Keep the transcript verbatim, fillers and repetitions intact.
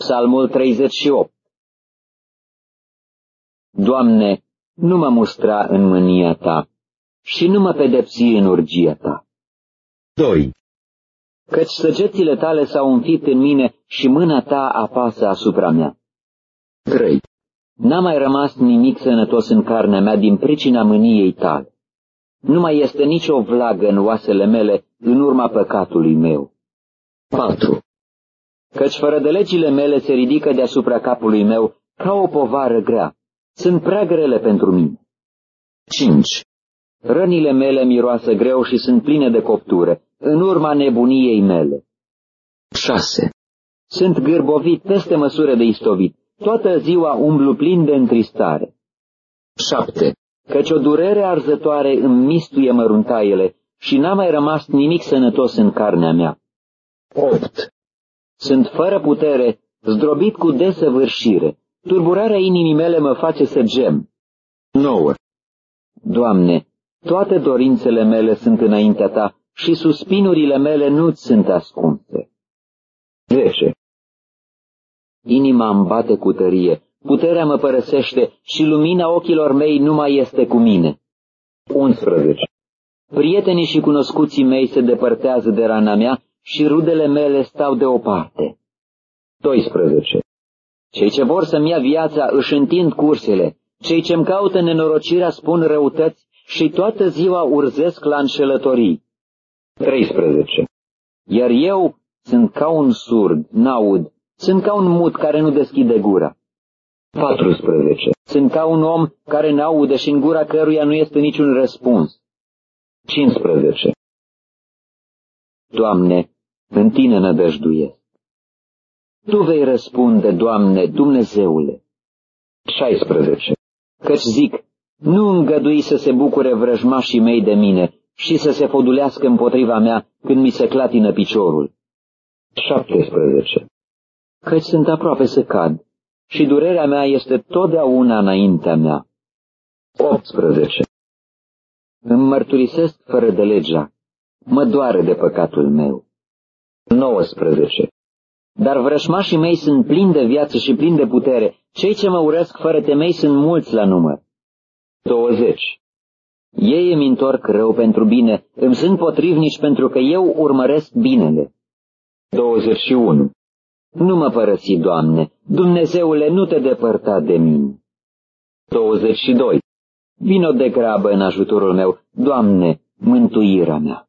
Psalmul treizeci și opt. Doamne, nu mă mustra în mânia Ta și nu mă pedepsi în urgia Ta. doi. Căci săgețile Tale s-au înfipt în mine și mâna Ta apasă asupra mea. trei. N-a mai rămas nimic sănătos în carnea mea din pricina mâniei Tale. Nu mai este nicio vlagă în oasele mele în urma păcatului meu. patru. Căci fără de legile mele se ridică deasupra capului meu ca o povară grea. Sunt prea grele pentru mine. cinci. Rănile mele miroasă greu și sunt pline de coptură, în urma nebuniei mele. șase. Sunt gârbovit peste măsură de istovit, toată ziua umblu plin de întristare. șapte. Căci o durere arzătoare îmi mistuie măruntaiele și n-a mai rămas nimic sănătos în carnea mea. opt. Sunt fără putere, zdrobit cu desăvârșire. Turburarea inimii mele mă face să gem. nouă. Doamne, toate dorințele mele sunt înaintea Ta și suspinurile mele nu-ți sunt ascunse. zece. Inima îmi bate cu tărie, puterea mă părăsește și lumina ochilor mei nu mai este cu mine. unsprezece. Prietenii și cunoscuții mei se depărtează de rana mea și rudele mele stau deoparte. doisprezece. Cei ce vor să-mi ia viața își întind cursele, cei ce-mi caută nenorocirea spun răutăți și toată ziua urzesc la înșelătorii. treisprezece. Iar eu sunt ca un surd, n-aud, sunt ca un mut care nu deschide gura. paisprezece. Sunt ca un om care n-aude și în gura căruia nu este niciun răspuns. cincisprezece. Doamne, în Tine nădăjduiesc. Tu vei răspunde, Doamne, Dumnezeule. șaisprezece. Căci zic, nu îngădui să se bucure vrăjmașii mei de mine și să se fodulească împotriva mea când mi se clatină piciorul. șaptesprezece. Căci sunt aproape să cad și durerea mea este totdeauna înaintea mea. optsprezece. Îmi mărturisesc fără de legea, mă doare de păcatul meu. nouăsprezece. Dar vrăjmașii mei sunt plini de viață și plini de putere, cei ce mă urăsc fără temei sunt mulți la număr. douăzeci. Ei îmi întorc rău pentru bine, îmi sunt potrivnici pentru că eu urmăresc binele. douăzeci și unu. Nu mă părăsi, Doamne, Dumnezeule, nu te depărta de mine. douăzeci și doi. Vino de grabă în ajutorul meu, Doamne, mântuirea mea.